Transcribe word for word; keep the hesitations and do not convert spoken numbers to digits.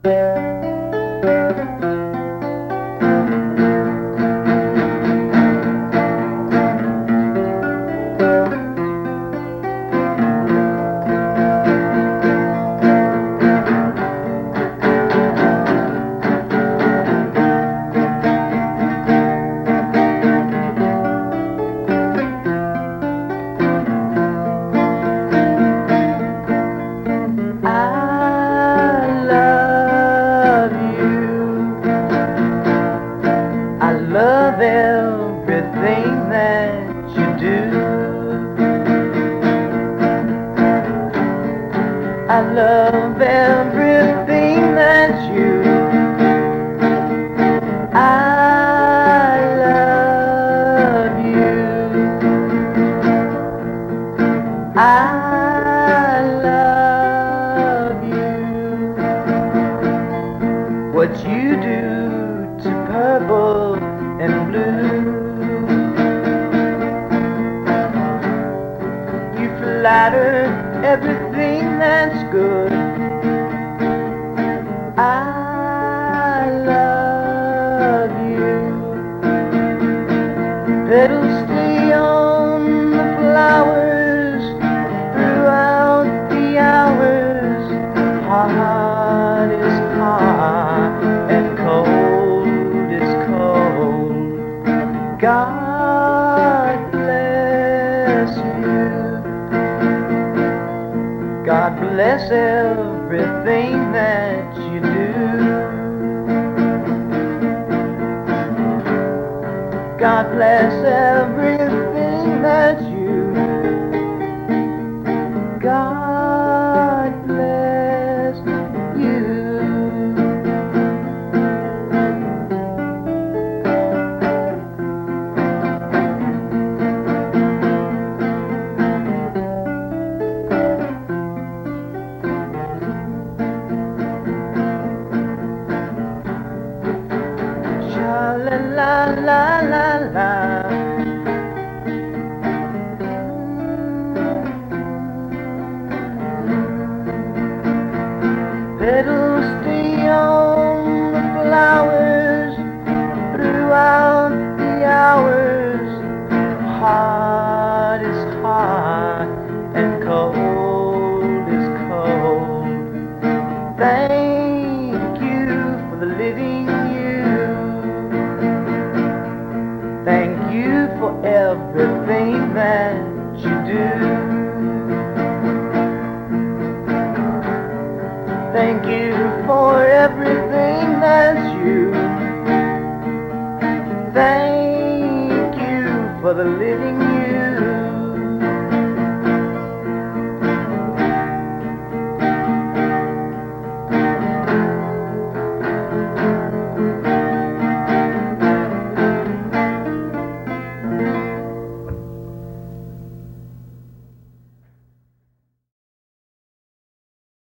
Love everything that you do. I love everything that you. I love you. I love you. What you do to purple and blue, you flatter everything that's good. I love you. Petals stay on the flowers throughout the hours. Hot is hot and cold is cold. God bless you. God bless everything that you do. God bless everything that you. God bless you. La la la la la. Petals stay on the flowers throughout the hours. Hot is hot and cold is cold. Thank you for the living you. Thank you for everything that you do. Thank you for everything that's you. Thank you for the living you.